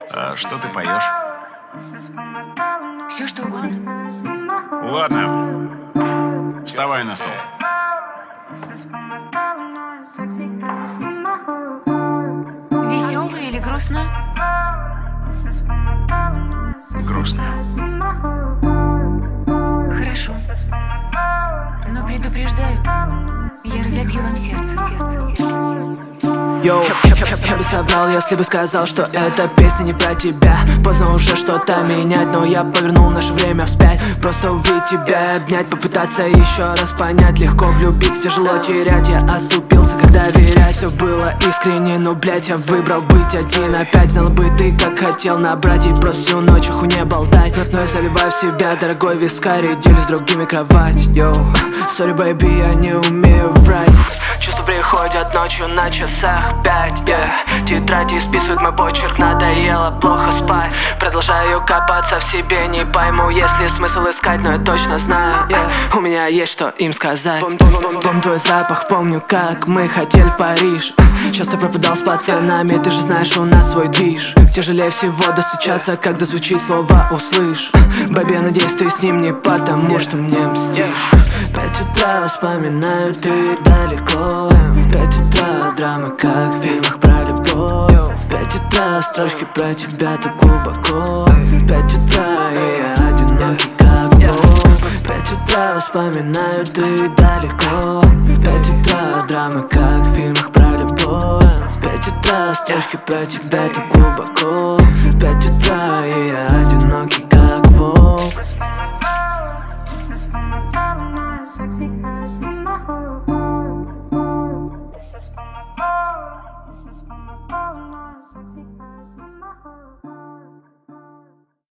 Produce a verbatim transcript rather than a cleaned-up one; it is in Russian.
А что ты поешь? Все, что угодно. Ладно. Вставай на стол. Веселую или грустную? Грустно. Хорошо. Но предупреждаю, я разобью вам сердце. Йоу, я, я, я бы соврал, если бы сказал, что эта песня не про тебя. Поздно уже что-то менять, но я повернул наше время вспять. Просто увидеть тебя, обнять, попытаться еще раз понять. Легко влюбиться, тяжело терять. Я оступился, когда верять. Все было искренне, но, блять, я выбрал быть один опять. Знал бы ты, как хотел набрать и просто всю ночь оху не болтать. Но я заливаю в себя дорогой вискарь и делю с другими кровать. Йоу, sorry, baby, я не умею врать. Чувства приходят ночью на часах пять, yeah. Тетради списывают мой почерк, надоело плохо спать. Продолжаю копаться в себе, не пойму, есть ли смысл искать, но я точно знаю, yeah. У меня есть что им сказать. Помню твой запах, помню, как мы хотели в Париж. Часто пропадал с пацанами, ты же знаешь, у нас свой движ. Тяжелее всего достучаться, когда звучит слово «услышь». Бэби, я надеюсь, ты с ним не потому, что мне мстишь. Пять утра, вспоминаю, ты далеко. Пять утра, драмы, как в фильмах про любовь. Пять утра, строчки про тебя так глубоко. Пять утра, и я одинокий, как волк. Пять утра, вспоминаю, ты далеко. Пять утра, драмы, как в фильмах про любовь. Пять утра, строчки про тебя так глубоко.